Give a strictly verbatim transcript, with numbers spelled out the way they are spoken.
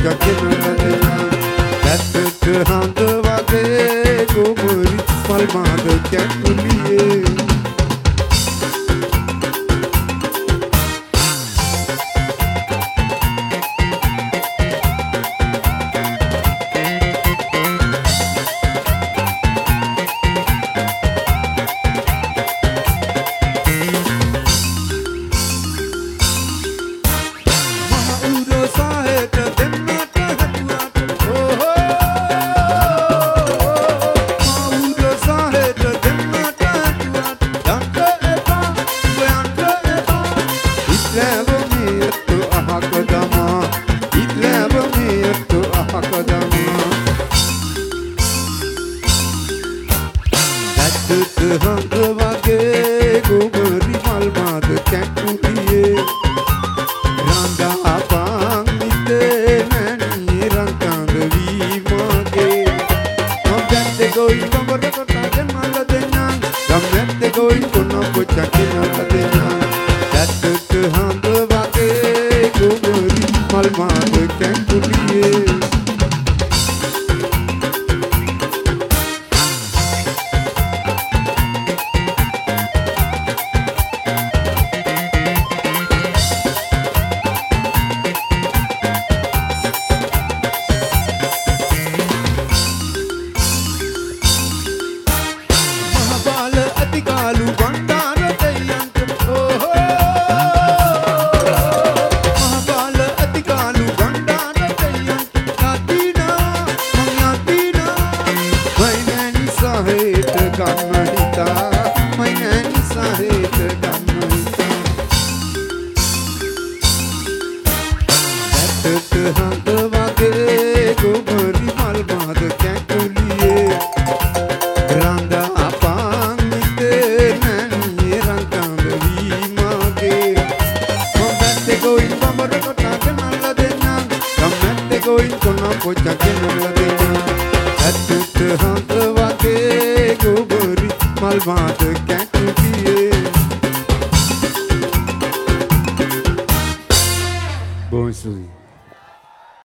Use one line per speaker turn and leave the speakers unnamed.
ගෙනල්ලා දෙන්නම් ඇත්තට හඳ වගේ ගොබරි මල් මාද කැකුලියේ හඳ වගේ ගොබරි මල් මාද කැකුලියේ රඳා පාන් මිතේ මැණි රංකඳ වී මගේ නොදැත්තේ ගොයි බඹර කොටගෙන මල්ල දෙන්නම් ගම්මැත්තේ ගොයි කොන පොච්චකින් අල්ල දෙන්නම් ඇත්තට හඳ වගේ ගොබරි මල් මාද කැකුලියේ හඳ වගේ ගොබරි මල් මාද කැකුලියේ රඳා පාන් මිතේ මැණි රංකඳ වී මගේ මොබැත්තේ ගොයින් බඹර කොටගෙන අල්ල දෙන්නම් ගම්මැත්තේ ගොයින් කොන පොච්චකින් අල්ල දෙන්නම් ඇත්තට හඳ වගේ ගොබරි මල් මාද කැකුලියේ බොහොම සුවයි